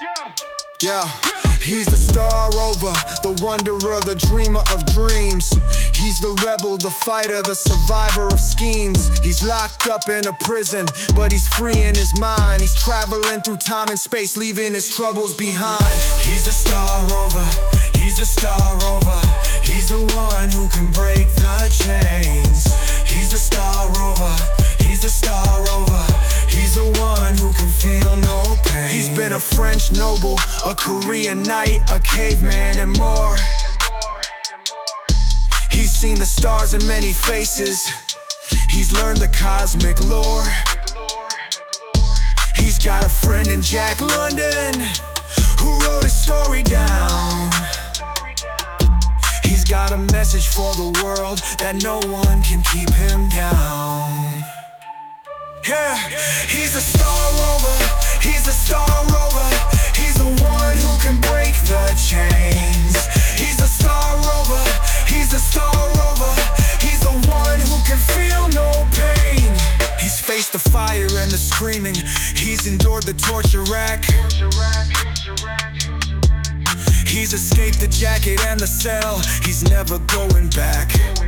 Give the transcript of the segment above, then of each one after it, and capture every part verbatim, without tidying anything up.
Yeah, he's the star rover, the wanderer, the dreamer of dreams. He's the rebel, the fighter, the survivor of schemes. He's locked up in a prison, but he's free in his mind. He's traveling through time and space, leaving his troubles behind. He's the star rover, he's the star rover. He's the one who can break the chains. He's the star rover, he's the star rover. He's the one who can feel no pain. He's been a French noble, a Korean knight, a caveman and more. He's seen the stars in many faces. He's learned the cosmic lore. He's got a friend in Jack London, who wrote his story down. He's got a message for the world, that no one can keep him down. Yeah, he's a star rover, he's a star rover. He's the one who can break the chains. He's a star rover, he's a star rover. He's the one who can feel no pain. He's faced the fire and the screaming. He's endured the torture rack. He's escaped the jacket and the cell. He's never going back.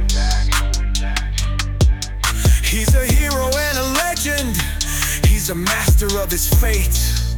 He's a hero and a legend. He's a master of his fate.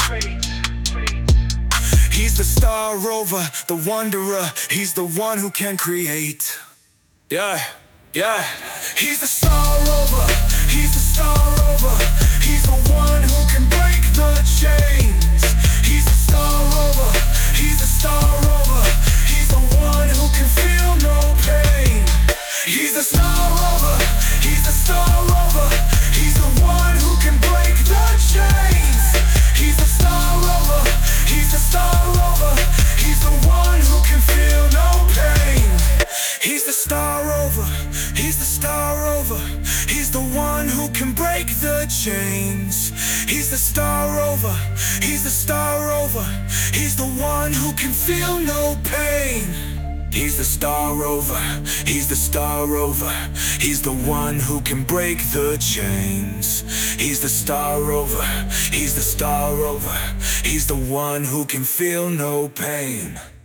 He's the star rover, the wanderer. He's the one who can create. Yeah, yeah. He's the star rover, he's the star rover. He's the one who can break the chains. He's the star rover, he's the star rover. He's the one who can feel no pain. He's the star rover, he's the star rover. He's the one who can break the chains. He's the star rover, he's the star rover. He's the one who can feel no pain. He's the star rover, he's the star rover. He's the one who can break the chains. He's the star rover, he's the star rover. He's the one who can feel no pain. He's the star rover, he's the star rover. He's the one who can break the chains. He's the star rover, he's the star rover. He's the one who can feel no pain.